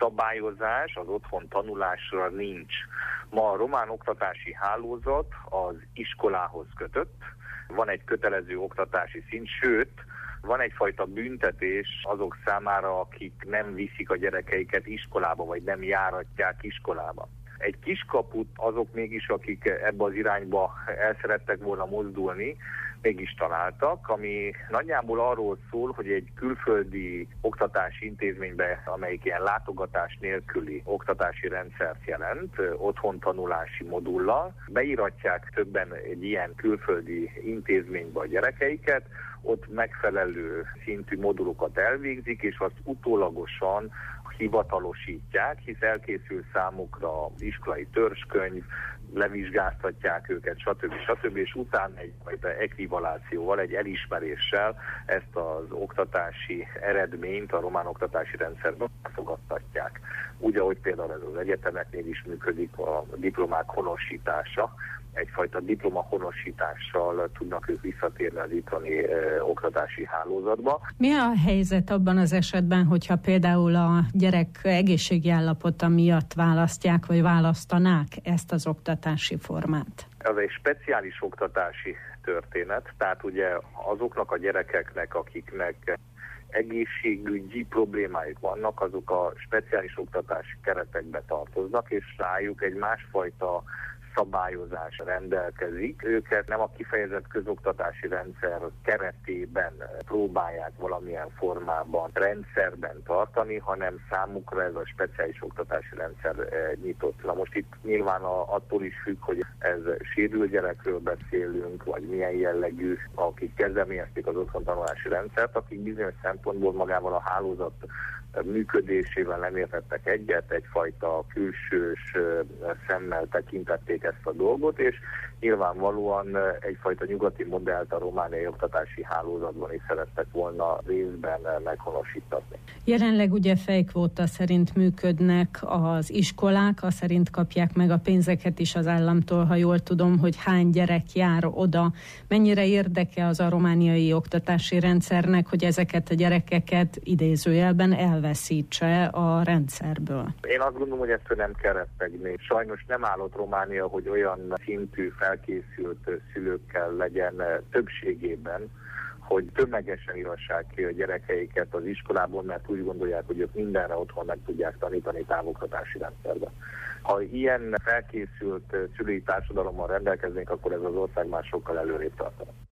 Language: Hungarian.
szabályozás az otthon tanulásra nincs. Ma a román oktatási hálózat az iskolához kötött, van egy kötelező oktatási szint, sőt, van egyfajta büntetés azok számára, akik nem viszik a gyerekeiket iskolába, vagy nem járatják iskolába. Egy kiskaput azok mégis, akik ebbe az irányba el szerettek volna mozdulni, mégis találtak, ami nagyjából arról szól, hogy egy külföldi oktatási intézménybe, amelyik ilyen látogatás nélküli oktatási rendszert jelent, otthontanulási modullal, beíratják többen egy ilyen külföldi intézménybe a gyerekeiket, ott megfelelő szintű modulokat elvégzik, és azt utólagosan hivatalosítják, hisz elkészül számukra iskolai törzskönyv, levizsgáztatják őket, stb. És utána egyfajta ekvivalációval, egy elismeréssel ezt az oktatási eredményt a román oktatási rendszerben fogadtatják. Úgy, ahogy például ez az egyetemeknél is működik a diplomák honosítása, egyfajta diplomahonosítással tudnak ők visszatérni az itthoni oktatási hálózatba. Mi a helyzet abban az esetben, hogyha például a gyerek egészségi állapota miatt választják, vagy választanák ezt az oktatási formát? Ez egy speciális oktatási történet, tehát ugye azoknak a gyerekeknek, akiknek egészségügyi problémáik vannak, azok a speciális oktatási keretekbe tartoznak, és rájuk egy másfajta szabályozás rendelkezik. Őket nem a kifejezett közoktatási rendszer keretében próbálják valamilyen formában rendszerben tartani, hanem számukra ez a speciális oktatási rendszer nyitott. Na most itt nyilván attól is függ, hogy ez sérült gyerekről beszélünk, vagy milyen jellegű, akik kezdeményezték az otthontanulási rendszert, akik bizonyos szempontból magával a hálózat működésével nem értettek egyet, egyfajta külsős szemmel tekintették ezt a dolgot, és nyilvánvalóan egyfajta nyugati modellt a romániai oktatási hálózatban is szerettek volna részben meghonosítatni. Jelenleg ugye fejkvóta szerint működnek az iskolák, azt szerint kapják meg a pénzeket is az államtól, ha jól tudom, hogy hány gyerek jár oda. Mennyire érdeke az a romániai oktatási rendszernek, hogy ezeket a gyerekeket idézőjelben elveszítse a rendszerből? Én azt gondolom, hogy ezt nem kell rettegni. Sajnos nem állott Románia, hogy olyan szintű felkészült szülőkkel legyen többségében, hogy tömegesen írassák ki a gyerekeiket az iskolából, mert úgy gondolják, hogy ők mindenre otthon meg tudják tanítani távoktatási rendszerben. Ha ilyen felkészült szülői társadalommal rendelkeznénk, akkor ez az ország már sokkal előrébb tartana.